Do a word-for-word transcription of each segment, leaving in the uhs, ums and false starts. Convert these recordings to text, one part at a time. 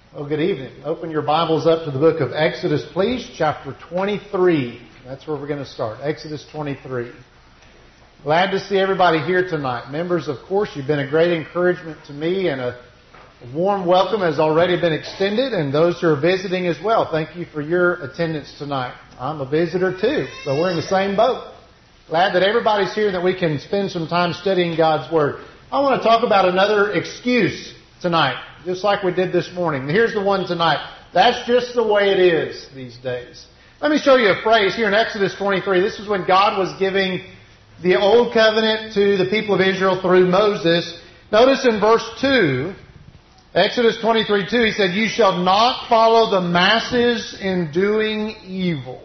Well, good evening. Open your Bibles up to the book of Exodus, please, chapter twenty-three. That's where we're going to start, Exodus twenty-three. Glad to see everybody here tonight. Members, of course, you've been a great encouragement to me, and a warm welcome has already been extended, and those who are visiting as well. Thank you for your attendance tonight. I'm a visitor too, so we're in the same boat. Glad that everybody's here, that we can spend some time studying God's Word. I want to talk about another excuse tonight, just like we did this morning. Here's the one tonight. That's just the way it is these days. Let me show you a phrase here in Exodus twenty-three. This is when God was giving the Old Covenant to the people of Israel through Moses. Notice in verse two, Exodus twenty-three two, he said, "You shall not follow the masses in doing evil."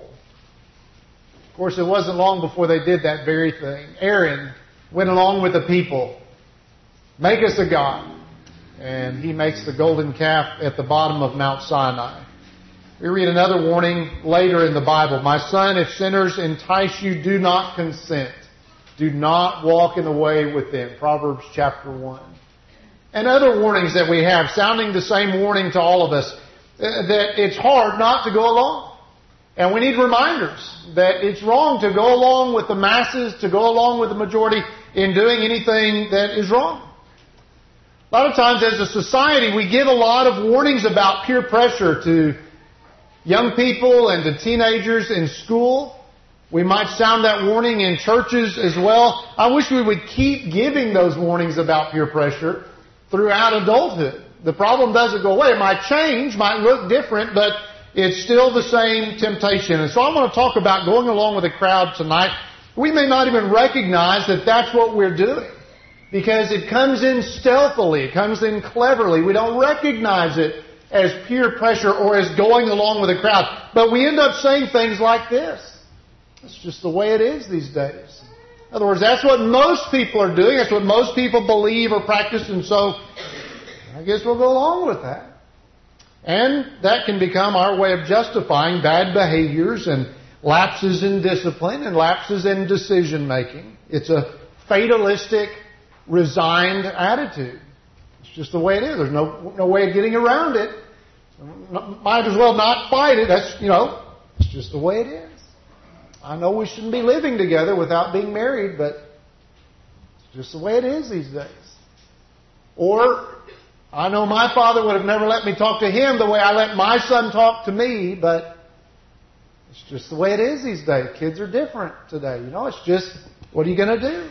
Of course, it wasn't long before they did that very thing. Aaron went along with the people. Make us a god. And he makes the golden calf at the bottom of Mount Sinai. We read another warning later in the Bible. "My son, if sinners entice you, do not consent. Do not walk in the way with them." Proverbs chapter one. And other warnings that we have, sounding the same warning to all of us, that it's hard not to go along. And we need reminders that it's wrong to go along with the masses, to go along with the majority in doing anything that is wrong. A lot of times as a society, we give a lot of warnings about peer pressure to young people and to teenagers in school. We might sound that warning in churches as well. I wish we would keep giving those warnings about peer pressure throughout adulthood. The problem doesn't go away. It might change, might look different, but it's still the same temptation. And so I want to talk about going along with the crowd tonight. We may not even recognize that that's what we're doing, because it comes in stealthily, it comes in cleverly. We don't recognize it as peer pressure or as going along with the crowd. But we end up saying things like this. It's just the way it is these days. In other words, that's what most people are doing. That's what most people believe or practice. And so I guess we'll go along with that. And that can become our way of justifying bad behaviors and lapses in discipline and lapses in decision making. It's a fatalistic, resigned attitude. It's just the way it is. There's no no way of getting around it. Might as well not fight it. That's, you know, it's just the way it is. I know we shouldn't be living together without being married, but it's just the way it is these days. Or, I know my father would have never let me talk to him the way I let my son talk to me, but it's just the way it is these days. Kids are different today. You know, it's just, what are you going to do?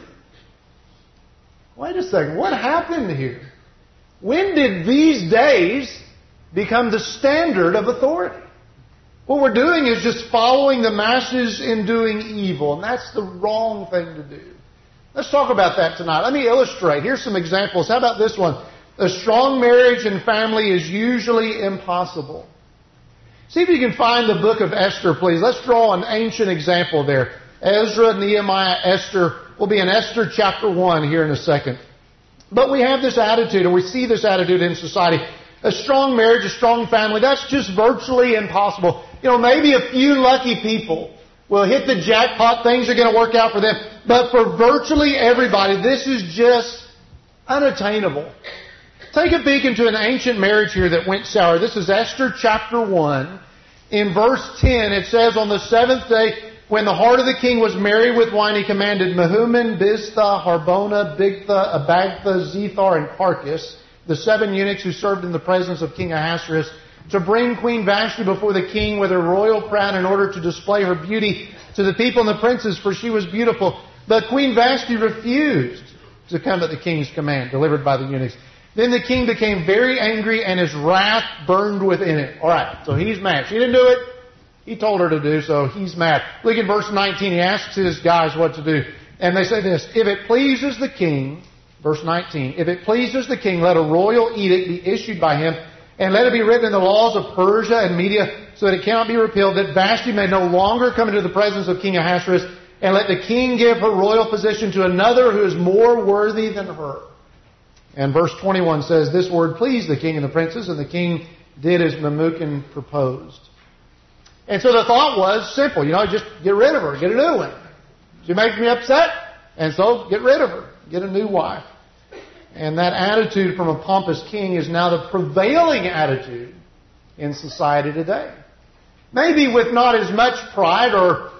Wait a second, what happened here? When did these days become the standard of authority? What we're doing is just following the masses in doing evil, and that's the wrong thing to do. Let's talk about that tonight. Let me illustrate. Here's some examples. How about this one? A strong marriage and family is usually impossible. See if you can find the book of Esther, please. Let's draw an ancient example there. Ezra, Nehemiah, Esther. We'll be in Esther chapter one here in a second. But we have this attitude, and we see this attitude in society. A strong marriage, a strong family, that's just virtually impossible. You know, maybe a few lucky people will hit the jackpot. Things are going to work out for them. But for virtually everybody, this is just unattainable. Take a peek into an ancient marriage here that went sour. This is Esther chapter one. In verse ten, it says, "On the seventh day, when the heart of the king was merry with wine, he commanded Mehuman, Biztha, Harbona, Bigtha, Abagtha, Zethar, and Carcass, the seven eunuchs who served in the presence of King Ahasuerus, to bring Queen Vashti before the king with her royal crown in order to display her beauty to the people and the princes, for she was beautiful. But Queen Vashti refused to come at the king's command, delivered by the eunuchs. Then the king became very angry, and his wrath burned within it." All right, so he's mad. She didn't do it. He told her to do, so he's mad. Look at verse nineteen. He asks his guys what to do. And they say this, "If it pleases the king," verse nineteen, "if it pleases the king, let a royal edict be issued by him, and let it be written in the laws of Persia and Media, so that it cannot be repealed, that Vashti may no longer come into the presence of King Ahasuerus, and let the king give her royal position to another who is more worthy than her." And verse twenty-one says, "This word pleased the king and the princes, and the king did as Memucan proposed." And so the thought was simple, you know, just get rid of her, get a new one. She makes me upset, and so get rid of her, get a new wife. And that attitude from a pompous king is now the prevailing attitude in society today. Maybe with not as much pride or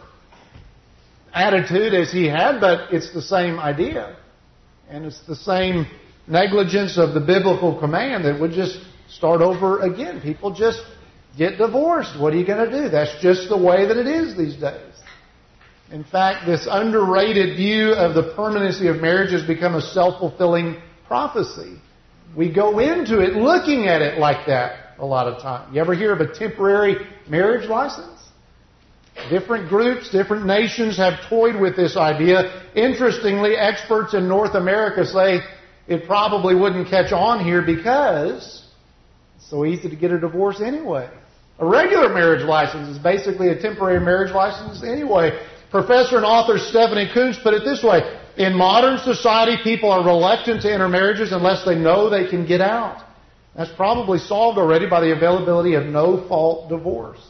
attitude as he had, but it's the same idea. And it's the same negligence of the biblical command that would just start over again. People just get divorced. What are you going to do? That's just the way that it is these days. In fact, this underrated view of the permanency of marriage has become a self-fulfilling prophecy. We go into it looking at it like that a lot of time. You ever hear of a temporary marriage license? Different groups, different nations have toyed with this idea. Interestingly, experts in North America say it probably wouldn't catch on here because it's so easy to get a divorce anyway. A regular marriage license is basically a temporary marriage license anyway. Professor and author Stephanie Coontz put it this way: in modern society, people are reluctant to enter marriages unless they know they can get out. That's probably solved already by the availability of no-fault divorce.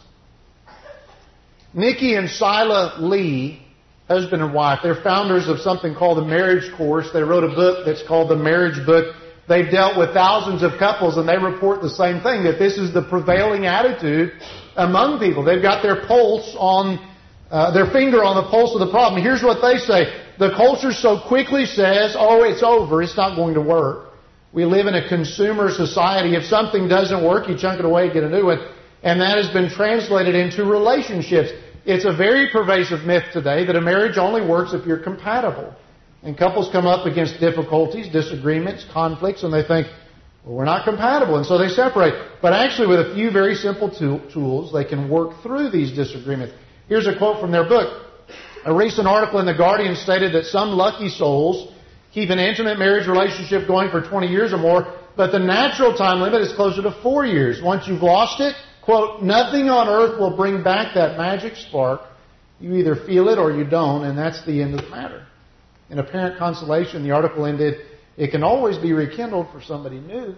Nikki and Sila Lee, husband and wife, they're founders of something called the Marriage Course. They wrote a book that's called the Marriage Book. They've dealt with thousands of couples, and they report the same thing, that this is the prevailing attitude among people. They've got their pulse on, uh, their finger on the pulse of the problem. Here's what they say. The culture so quickly says, oh, it's over, it's not going to work. We live in a consumer society. If something doesn't work, you chunk it away, get a new one. And that has been translated into relationships. It's a very pervasive myth today that a marriage only works if you're compatible. And couples come up against difficulties, disagreements, conflicts, and they think, well, we're not compatible, and so they separate. But actually, with a few very simple tools, they can work through these disagreements. Here's a quote from their book. A recent article in The Guardian stated that some lucky souls keep an intimate marriage relationship going for twenty years or more, but the natural time limit is closer to four years. Once you've lost it, quote, nothing on earth will bring back that magic spark. You either feel it or you don't, and that's the end of the matter. In apparent consolation, the article ended, it can always be rekindled for somebody new.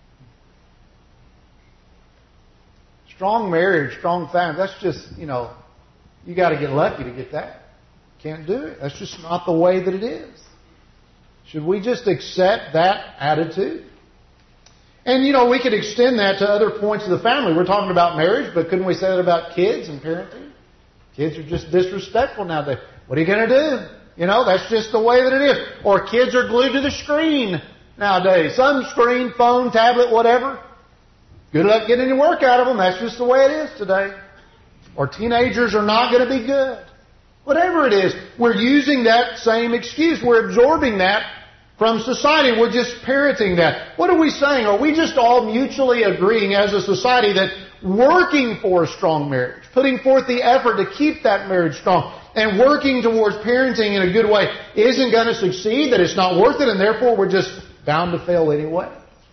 Strong marriage, strong family, that's just, you know, you got to get lucky to get that. Can't do it. That's just not the way that it is. Should we just accept that attitude? And, you know, we could extend that to other points of the family. We're talking about marriage, but couldn't we say that about kids and parenting? Kids are just disrespectful nowadays. What are you going to do? You know, that's just the way that it is. Or kids are glued to the screen nowadays. Some screen, phone, tablet, whatever. Good luck getting any work out of them. That's just the way it is today. Or teenagers are not going to be good. Whatever it is, we're using that same excuse. We're absorbing that from society. We're just parenting that. What are we saying? Are we just all mutually agreeing as a society that working for a strong marriage, putting forth the effort to keep that marriage strong, and working towards parenting in a good way isn't going to succeed, that it's not worth it, and therefore we're just bound to fail anyway?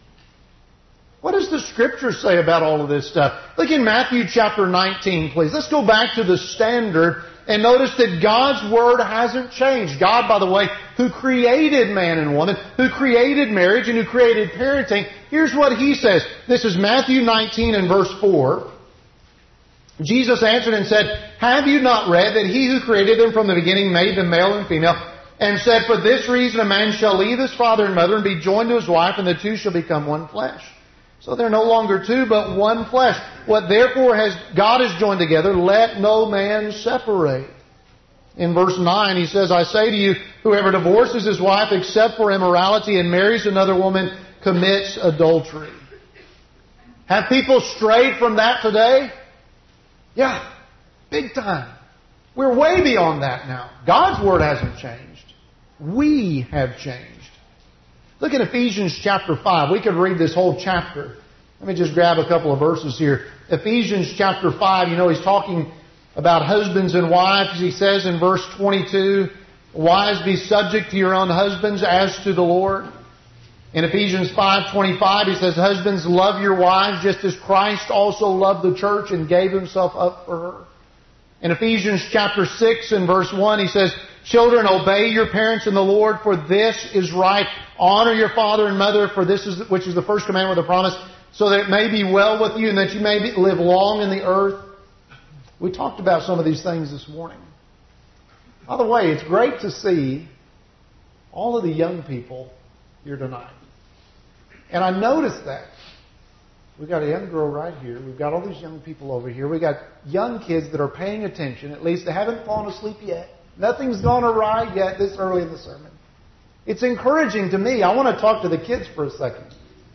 What does the Scripture say about all of this stuff? Look in Matthew chapter nineteen, please. Let's go back to the standard and notice that God's Word hasn't changed. God, by the way, who created man and woman, who created marriage and who created parenting, here's what He says. This is Matthew nineteen and verse four. Jesus answered and said, have you not read that He who created them from the beginning made them male and female, and said, for this reason a man shall leave his father and mother and be joined to his wife, and the two shall become one flesh. So they're no longer two, but one flesh. What therefore has God has joined together, let no man separate. In verse nine, He says, I say to you, whoever divorces his wife except for immorality and marries another woman commits adultery. Have people strayed from that today? Yeah, big time. We're way beyond that now. God's Word hasn't changed. We have changed. Look at Ephesians chapter five. We could read this whole chapter. Let me just grab a couple of verses here. Ephesians chapter five, you know, he's talking about husbands and wives. He says in verse twenty-two, wives, be subject to your own husbands as to the Lord. In Ephesians five twenty-five, he says, husbands, love your wives just as Christ also loved the church and gave Himself up for her. In Ephesians chapter six and verse one, he says, children, obey your parents in the Lord, for this is right. Honor your father and mother, for this is which is the first commandment with a promise, so that it may be well with you and that you may be, live long in the earth. We talked about some of these things this morning. By the way, it's great to see all of the young people here tonight. And I noticed that. We've got a young girl right here. We've got all these young people over here. We've got young kids that are paying attention. At least they haven't fallen asleep yet. Nothing's gone awry yet this early in the sermon. It's encouraging to me. I want to talk to the kids for a second.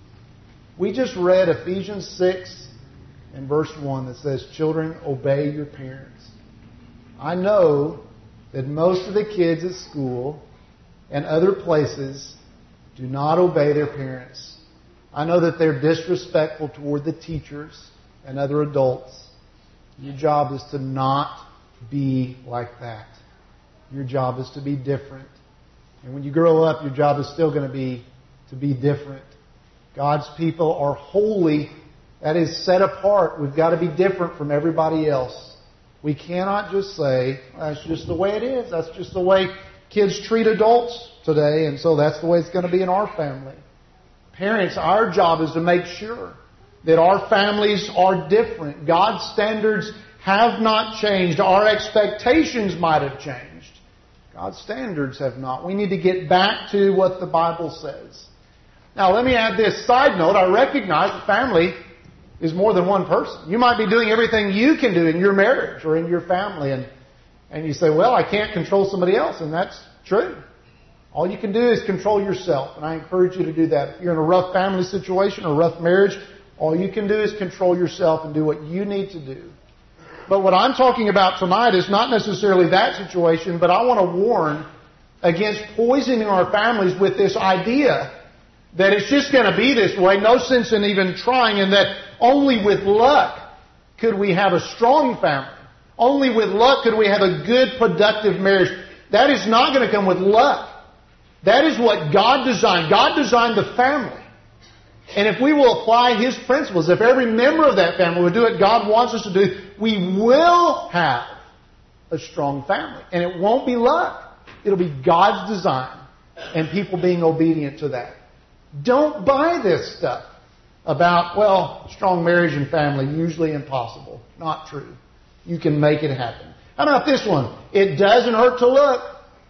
We just read Ephesians six and verse one that says, children, obey your parents. I know that most of the kids at school and other places do not obey their parents. I know that they're disrespectful toward the teachers and other adults. Your job is to not be like that. Your job is to be different. And when you grow up, your job is still going to be to be different. God's people are holy. That is set apart. We've got to be different from everybody else. We cannot just say, that's just the way it is. That's just the way kids treat adults today, and so that's the way it's going to be in our family. Parents, our job is to make sure that our families are different. God's standards have not changed. Our expectations might have changed. God's standards have not. We need to get back to what the Bible says. Now, let me add this side note. I recognize that family is more than one person. You might be doing everything you can do in your marriage or in your family, and, and you say, well, I can't control somebody else, and that's true. All you can do is control yourself, and I encourage you to do that. If you're in a rough family situation or a rough marriage, all you can do is control yourself and do what you need to do. But what I'm talking about tonight is not necessarily that situation, but I want to warn against poisoning our families with this idea that it's just going to be this way, no sense in even trying, and that only with luck could we have a strong family. Only with luck could we have a good, productive marriage. That is not going to come with luck. That is what God designed. God designed the family. And if we will apply His principles, if every member of that family will do what God wants us to do, we will have a strong family. And it won't be luck. It'll be God's design and people being obedient to that. Don't buy this stuff about, well, strong marriage and family, usually impossible. Not true. You can make it happen. How about this one? It doesn't hurt to look.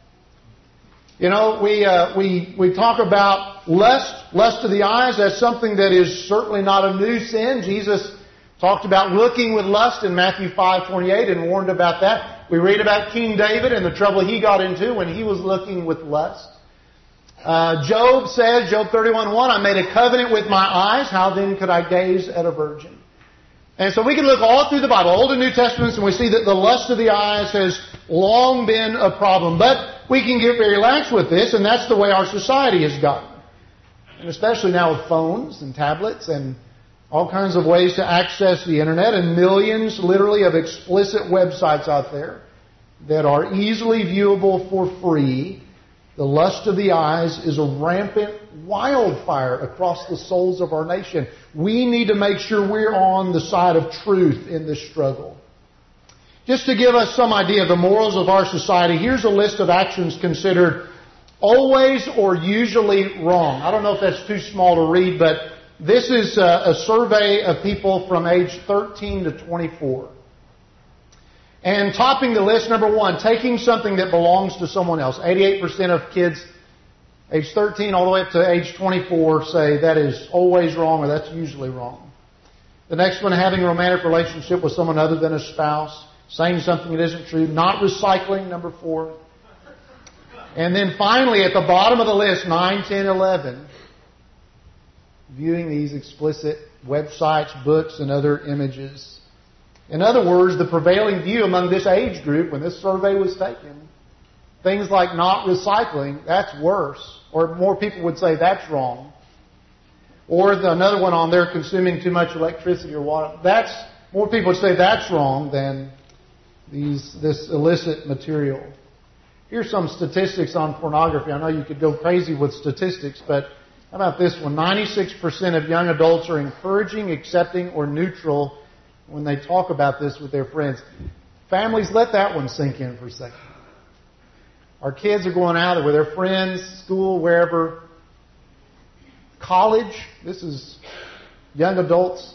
You know, we uh, we we talk about lust, lust of the eyes. That's something that is certainly not a new sin. Jesus talked about looking with lust in Matthew five twenty-eight and warned about that. We read about King David and the trouble he got into when he was looking with lust. Uh, Job says, Job thirty-one one, I made a covenant with my eyes. How then could I gaze at a virgin? And so we can look all through the Bible, Old and New Testaments, and we see that the lust of the eyes has long been a problem. But we can get very lax with this, and that's the way our society has gotten. And especially now with phones and tablets and all kinds of ways to access the Internet, and millions literally of explicit websites out there that are easily viewable for free. The lust of the eyes is a rampant wildfire across the souls of our nation. We need to make sure we're on the side of truth in this struggle. Just to give us some idea of the morals of our society, here's a list of actions considered always or usually wrong. I don't know if that's too small to read, but this is a, a survey of people from age thirteen to twenty-four. And topping the list, number one, taking something that belongs to someone else. eighty-eight percent of kids age thirteen all the way up to age twenty-four say that is always wrong or that's usually wrong. The next one, having a romantic relationship with someone other than a spouse. Saying something that isn't true. Not recycling, number four. And then finally, at the bottom of the list, nine, ten, eleven, viewing these explicit websites, books, and other images. In other words, the prevailing view among this age group when this survey was taken, things like not recycling, that's worse. Or more people would say that's wrong. Or the, another one on there, consuming too much electricity or water. That's, more people would say that's wrong than these this illicit material. Here's some statistics on pornography. I know you could go crazy with statistics, but how about this one? ninety-six percent of young adults are encouraging, accepting, or neutral when they talk about this with their friends. Families, let that one sink in for a second. Our kids are going out with their friends, school, wherever. College, this is young adults.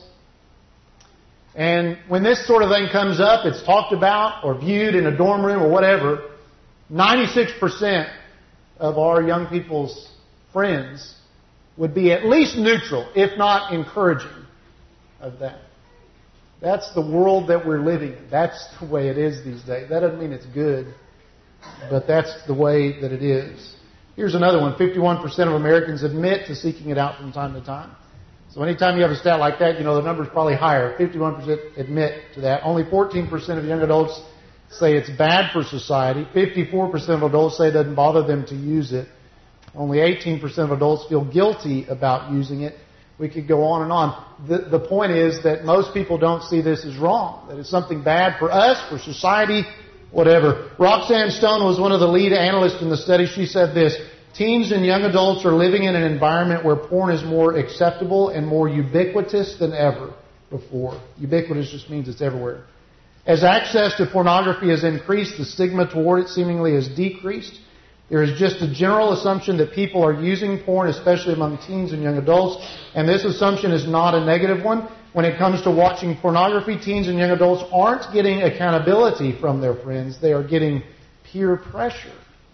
And when this sort of thing comes up, it's talked about or viewed in a dorm room or whatever, ninety-six percent of our young people's friends would be at least neutral, if not encouraging. of that. That's the world that we're living in. That's the way it is these days. That doesn't mean it's good, but that's the way that it is. Here's another one. fifty-one percent of Americans admit to seeking it out from time to time. So anytime you have a stat like that, you know the number's probably higher. fifty-one percent admit to that. Only fourteen percent of young adults say it's bad for society. fifty-four percent of adults say it doesn't bother them to use it. Only eighteen percent of adults feel guilty about using it. We could go on and on. The, the point is that most people don't see this as wrong, that it's something bad for us, for society, whatever. Roxanne Stone was one of the lead analysts in the study. She said this: teens and young adults are living in an environment where porn is more acceptable and more ubiquitous than ever before. Ubiquitous just means it's everywhere. As access to pornography has increased, the stigma toward it seemingly has decreased. There is just a general assumption that people are using porn, especially among teens and young adults, and this assumption is not a negative one. When it comes to watching pornography, teens and young adults aren't getting accountability from their friends. They are getting peer pressure.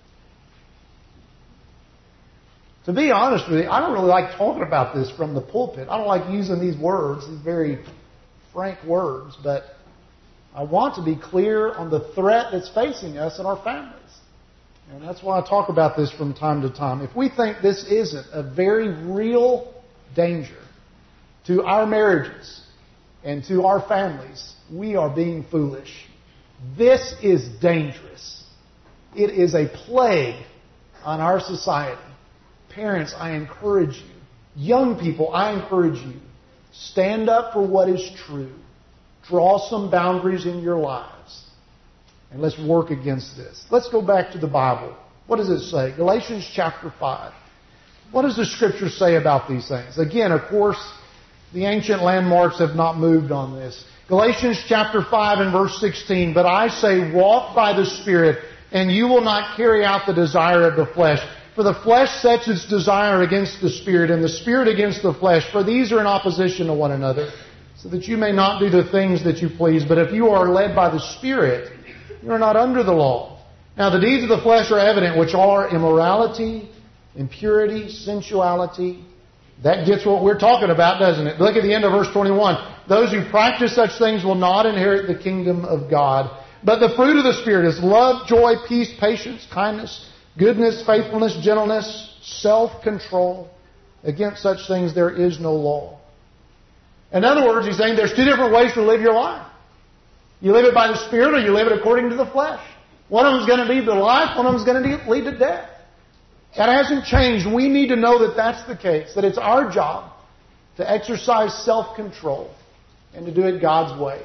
To be honest with you, I don't really like talking about this from the pulpit. I don't like using these words, these very frank words, but I want to be clear on the threat that's facing us and our families. And that's why I talk about this from time to time. If we think this isn't a very real danger to our marriages and to our families, we are being foolish. This is dangerous. It is a plague on our society. Parents, I encourage you. Young people, I encourage you. Stand up for what is true. Draw some boundaries in your lives. And let's work against this. Let's go back to the Bible. What does it say? Galatians chapter five. What does the Scripture say about these things? Again, of course, the ancient landmarks have not moved on this. Galatians chapter five and verse sixteen. But I say, walk by the Spirit, and you will not carry out the desire of the flesh. For the flesh sets its desire against the Spirit, and the Spirit against the flesh. For these are in opposition to one another, so that you may not do the things that you please. But if you are led by the Spirit, you are not under the law. Now the deeds of the flesh are evident, which are immorality, impurity, sensuality. That gets what we're talking about, doesn't it? Look at the end of verse twenty-one. Those who practice such things will not inherit the kingdom of God. But the fruit of the Spirit is love, joy, peace, patience, kindness, goodness, faithfulness, gentleness, self-control. Against such things there is no law. In other words, he's saying there's two different ways to live your life. You live it by the Spirit, or you live it according to the flesh. One of them is going to lead to life, one of them is going to lead to death. That hasn't changed. We need to know that that's the case, that it's our job to exercise self-control and to do it God's way.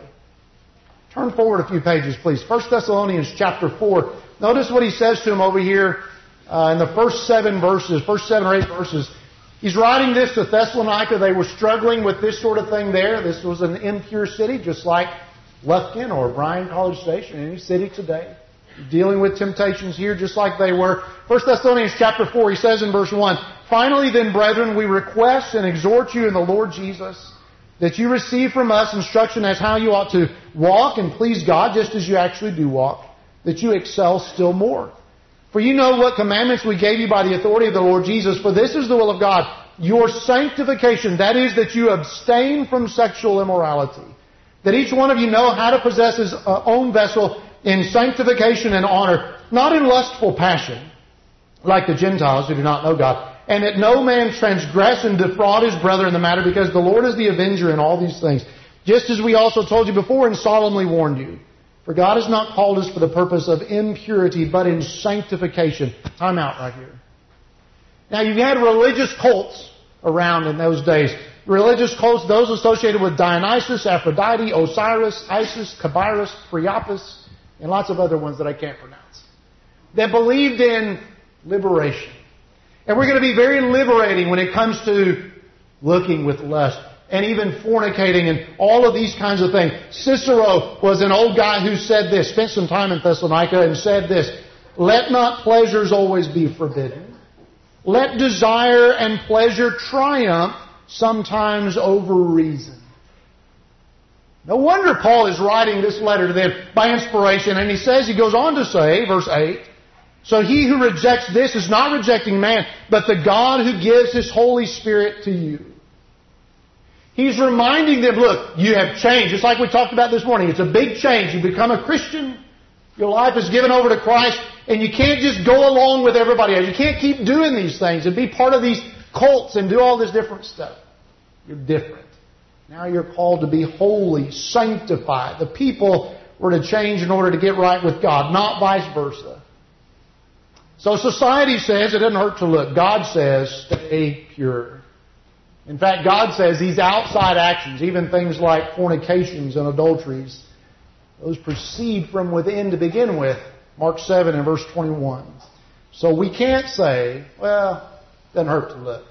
Turn forward a few pages, please. First Thessalonians chapter four. Notice what he says to him over here uh, in the first seven verses, first seven or eight verses. He's writing this to Thessalonica. They were struggling with this sort of thing there. This was an impure city, just like Lufkin or Bryan College Station, any city today. Dealing with temptations here just like they were. First Thessalonians chapter four, he says in verse one, Finally then, brethren, we request and exhort you in the Lord Jesus that you receive from us instruction as how you ought to walk and please God, just as you actually do walk, that you excel still more. For you know what commandments we gave you by the authority of the Lord Jesus. For this is the will of God, your sanctification, that is, that you abstain from sexual immorality. That each one of you know how to possess his own vessel in sanctification and honor, not in lustful passion, like the Gentiles who do not know God. And that no man transgress and defraud his brother in the matter, because the Lord is the avenger in all these things. Just as we also told you before and solemnly warned you. For God has not called us for the purpose of impurity, but in sanctification. Time out right here. Now you've had religious cults around in those days. Religious cults, those associated with Dionysus, Aphrodite, Osiris, Isis, Cabirus, Priapus, and lots of other ones that I can't pronounce. That believed in liberation. And we're going to be very liberating when it comes to looking with lust and even fornicating and all of these kinds of things. Cicero was an old guy who said this, spent some time in Thessalonica and said this, let not pleasures always be forbidden. Let desire and pleasure triumph sometimes over reason. No wonder Paul is writing this letter to them by inspiration. And he says, he goes on to say, verse eight, so he who rejects this is not rejecting man, but the God who gives His Holy Spirit to you. He's reminding them, look, you have changed. Just like we talked about this morning. It's a big change. You become a Christian. Your life is given over to Christ. And you can't just go along with everybody else. You can't keep doing these things and be part of these cults and do all this different stuff. You're different. Now you're called to be holy, sanctified. The people were to change in order to get right with God, not vice versa. So society says it doesn't hurt to look. God says stay pure. In fact, God says these outside actions, even things like fornications and adulteries, those proceed from within to begin with. Mark seven and verse twenty-one. So we can't say, well, it doesn't hurt to look.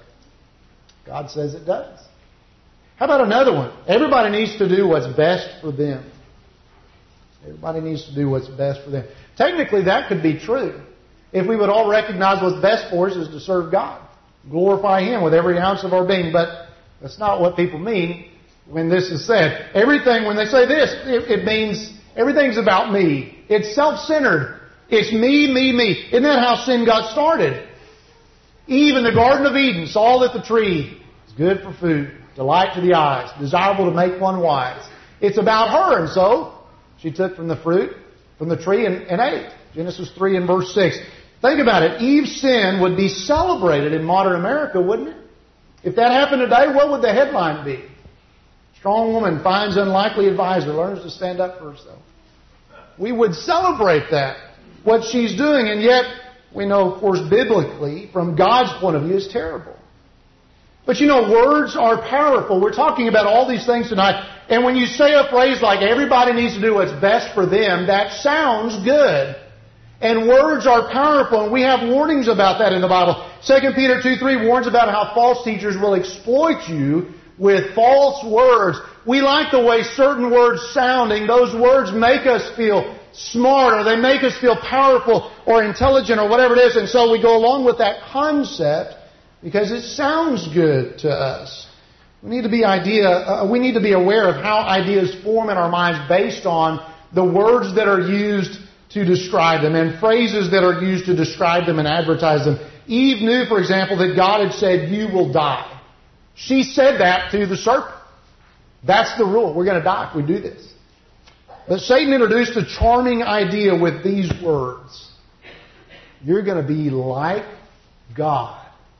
God says it does. How about another one? Everybody needs to do what's best for them. Everybody needs to do what's best for them. Technically, that could be true. If we would all recognize what's best for us is to serve God. Glorify Him with every ounce of our being. But that's not what people mean when this is said. Everything, when they say this, it, it means everything's about me. It's self-centered. It's me, me, me. Isn't that how sin got started? Eve in the Garden of Eden saw that the tree is good for food, delight to the eyes, desirable to make one wise. It's about her, and so she took from the fruit, from the tree, and, and ate. Genesis three and verse six. Think about it. Eve's sin would be celebrated in modern America, wouldn't it? If that happened today, what would the headline be? Strong woman finds unlikely advisor, learns to stand up for herself. We would celebrate that, what she's doing, and yet we know, of course, biblically, from God's point of view, is terrible. But you know, words are powerful. We're talking about all these things tonight. And when you say a phrase like, everybody needs to do what's best for them, that sounds good. And words are powerful, and we have warnings about that in the Bible. Second Peter two three warns about how false teachers will exploit you with false words. We like the way certain words sounding. Those words make us feel smart, or they make us feel powerful or intelligent or whatever it is. And so we go along with that concept because it sounds good to us. We need to be idea. Uh, we need to be aware of how ideas form in our minds based on the words that are used to describe them and phrases that are used to describe them and advertise them. Eve knew, for example, that God had said, "You will die." She said that to the serpent. That's the rule. We're going to die if we do this. But Satan introduced a charming idea with these words. You're going to be like God.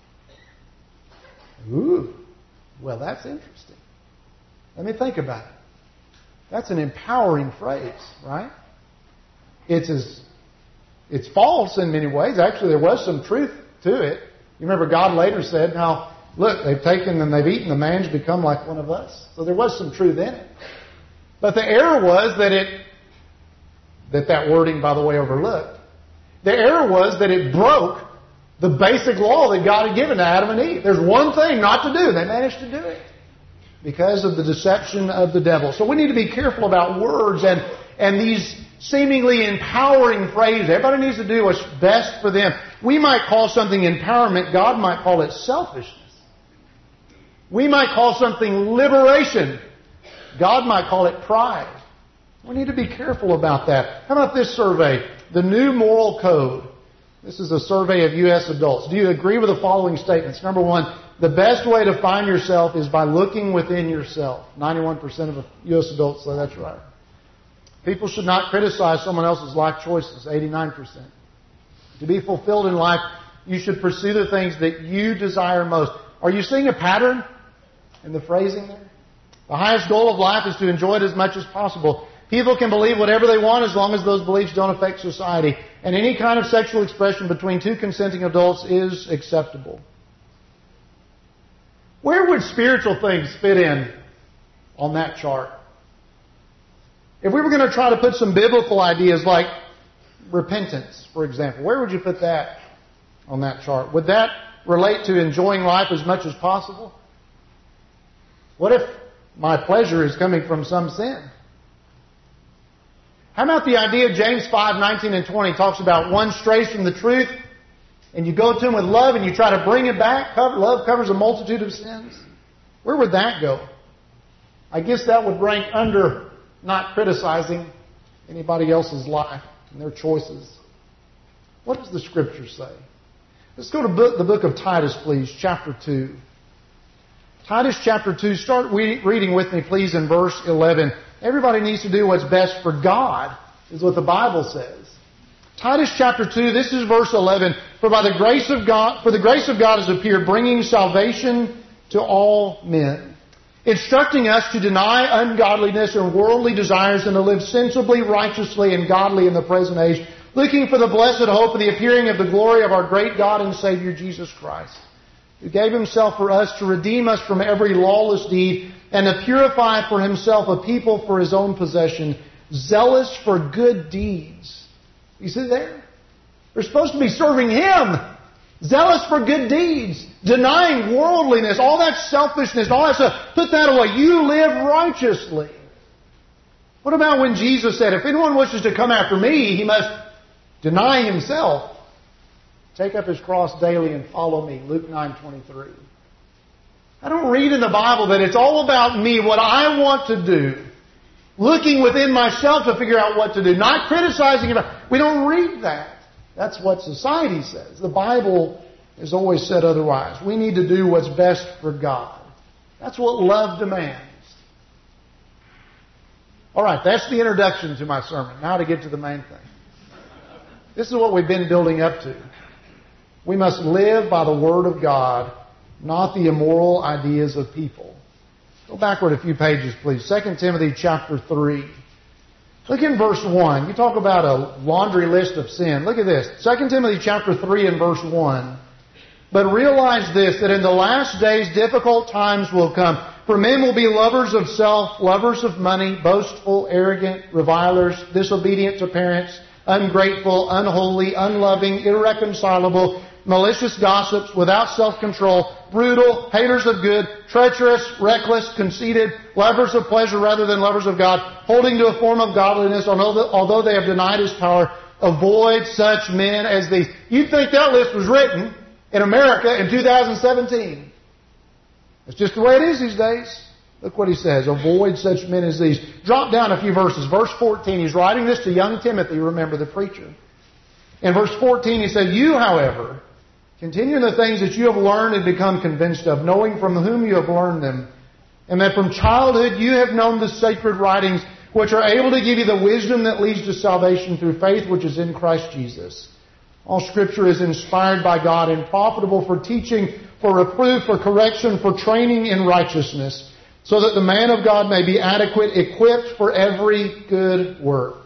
Ooh, well, that's interesting. Let me think about it. That's an empowering phrase, right? It's as, it's false in many ways. Actually, there was some truth to it. You remember God later said, now, look, they've taken and they've eaten, the man's become like one of us. So there was some truth in it. But the error was that it, that that wording, by the way, overlooked. The error was that it broke the basic law that God had given to Adam and Eve. There's one thing not to do. They managed to do it because of the deception of the devil. So we need to be careful about words and, and these seemingly empowering phrases. Everybody needs to do what's best for them. We might call something empowerment. God might call it selfishness. We might call something liberation. God might call it pride. We need to be careful about that. How about this survey? The New Moral Code. This is a survey of U S adults. Do you agree with the following statements? Number one, the best way to find yourself is by looking within yourself. ninety-one percent of U S adults say that's right. People should not criticize someone else's life choices. eighty-nine percent. To be fulfilled in life, you should pursue the things that you desire most. Are you seeing a pattern in the phrasing there? The highest goal of life is to enjoy it as much as possible. People can believe whatever they want as long as those beliefs don't affect society. And any kind of sexual expression between two consenting adults is acceptable. Where would spiritual things fit in on that chart? If we were going to try to put some biblical ideas like repentance, for example, where would you put that on that chart? Would that relate to enjoying life as much as possible? What if my pleasure is coming from some sin? How about the idea, James five, nineteen and twenty talks about one strays from the truth and you go to him with love and you try to bring it back. Love covers a multitude of sins. Where would that go? I guess that would rank under not criticizing anybody else's life and their choices. What does the Scripture say? Let's go to book, the book of Titus, please, chapter two. Titus chapter two, start reading with me, please, in verse eleven. Everybody needs to do what's best for God, is what the Bible says. Titus chapter two, this is verse eleven. For by the grace of God, for the grace of God has appeared, bringing salvation to all men, instructing us to deny ungodliness and worldly desires and to live sensibly, righteously, and godly in the present age, looking for the blessed hope of the appearing of the glory of our great God and Savior Jesus Christ, who gave Himself for us to redeem us from every lawless deed and to purify for Himself a people for His own possession, zealous for good deeds. You see there? We're supposed to be serving Him. Zealous for good deeds. Denying worldliness, all that selfishness, all that stuff. Put that away. You live righteously. What about when Jesus said, if anyone wishes to come after me, he must deny himself, take up his cross daily and follow me. Luke nine twenty-three. I don't read in the Bible that it's all about me, what I want to do. Looking within myself to figure out what to do. Not criticizing it. We don't read that. That's what society says. The Bible has always said otherwise. We need to do what's best for God. That's what love demands. All right, that's the introduction to my sermon. Now to get to the main thing. This is what we've been building up to. We must live by the Word of God, not the immoral ideas of people. Go backward a few pages, please. Second Timothy chapter three. Look in verse one. You talk about a laundry list of sin. Look at this. Second Timothy chapter three and verse one. But realize this, that in the last days difficult times will come. For men will be lovers of self, lovers of money, boastful, arrogant, revilers, disobedient to parents, ungrateful, unholy, unloving, irreconcilable, malicious gossips, without self-control, brutal, haters of good, treacherous, reckless, conceited, lovers of pleasure rather than lovers of God, holding to a form of godliness, although they have denied His power. Avoid such men as these. You'd think that list was written in America in two thousand seventeen. It's just the way it is these days. Look what he says. Avoid such men as these. Drop down a few verses. Verse fourteen. He's writing this to young Timothy, remember, the preacher. In verse fourteen he said, You, however, continue in the things that you have learned and become convinced of, knowing from whom you have learned them, and that from childhood you have known the sacred writings, which are able to give you the wisdom that leads to salvation through faith which is in Christ Jesus. All Scripture is inspired by God and profitable for teaching, for reproof, for correction, for training in righteousness, so that the man of God may be adequate, equipped for every good work.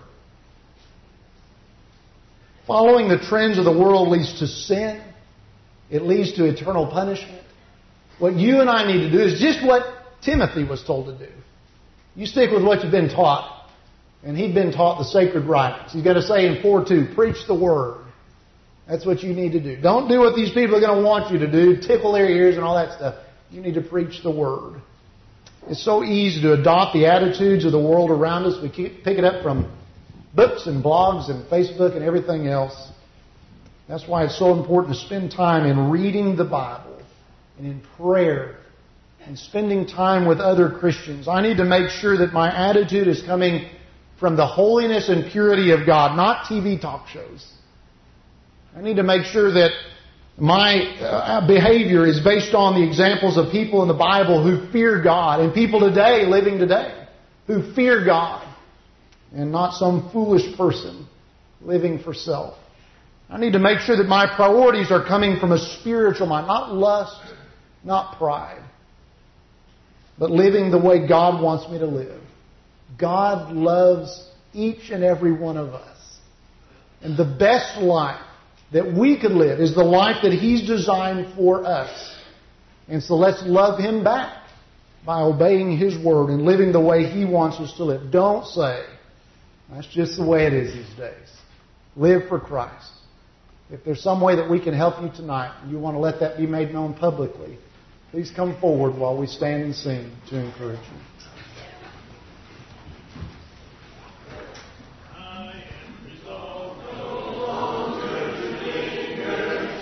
Following the trends of the world leads to sin. It leads to eternal punishment. What you and I need to do is just what Timothy was told to do. You stick with what you've been taught. And he'd been taught the sacred writings. He's got to say in four two, preach the Word. That's what you need to do. Don't do what these people are going to want you to do, tickle their ears and all that stuff. You need to preach the Word. It's so easy to adopt the attitudes of the world around us. We keep, pick it up from books and blogs and Facebook and everything else. That's why it's so important to spend time in reading the Bible and in prayer and spending time with other Christians. I need to make sure that my attitude is coming from the holiness and purity of God, not T V talk shows. I need to make sure that my uh, behavior is based on the examples of people in the Bible who fear God, and people today, living today, who fear God, and not some foolish person living for self. I need to make sure that my priorities are coming from a spiritual mind, not lust, not pride, but living the way God wants me to live. God loves each and every one of us. And the best life that we could live is the life that He's designed for us. And so let's love Him back by obeying His Word and living the way He wants us to live. Don't say, that's just the way it is these days. Live for Christ. If there's some way that we can help you tonight, and you want to let that be made known publicly, please come forward while we stand and sing to encourage you.